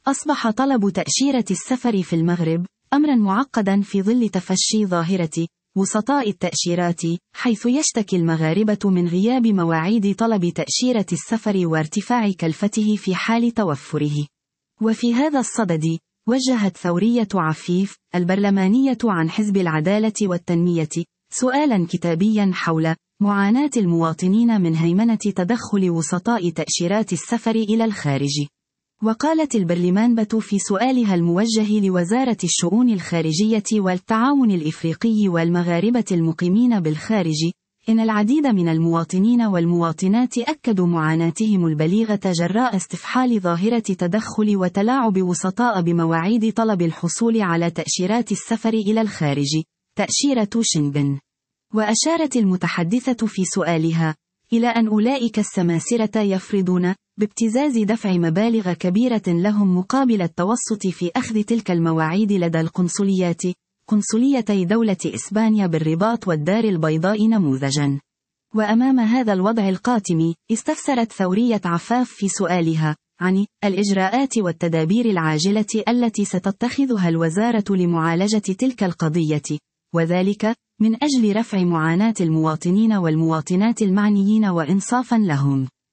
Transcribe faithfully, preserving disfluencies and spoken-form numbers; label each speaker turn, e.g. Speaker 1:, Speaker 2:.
Speaker 1: أصبح طلب تأشيرة السفر في المغرب أمرا معقدا في ظل تفشي ظاهرة وسطاء التأشيرات، حيث يشتكي المغاربة من غياب مواعيد طلب تأشيرة السفر وارتفاع كلفته في حال توفره. وفي هذا الصدد، وجهت ثورية عفيف البرلمانية عن حزب العدالة والتنمية سؤالا كتابيا حول معاناة المواطنين من هيمنة تدخل وسطاء تأشيرات السفر إلى الخارج. وقالت البرلمانبة في سؤالها الموجه لوزارة الشؤون الخارجية والتعاون الإفريقي والمغاربة المقيمين بالخارج، إن العديد من المواطنين والمواطنات أكدوا معاناتهم البليغة جراء استفحال ظاهرة تدخل وتلاعب وسطاء بمواعيد طلب الحصول على تأشيرات السفر إلى الخارج، تأشيرة شنغن. وأشارت المتحدثة في سؤالها إلى أن أولئك السماسرة يفرضون بابتزاز دفع مبالغ كبيرة لهم مقابل التوسط في أخذ تلك المواعيد لدى القنصليات، قنصليتي دولة إسبانيا بالرباط والدار البيضاء نموذجا. وأمام هذا الوضع القاتم، استفسرت ثورية عفاف في سؤالها عن الإجراءات والتدابير العاجلة التي ستتخذها الوزارة لمعالجة تلك القضية، وذلك من أجل رفع معاناة المواطنين والمواطنات المعنيين وإنصافا لهم.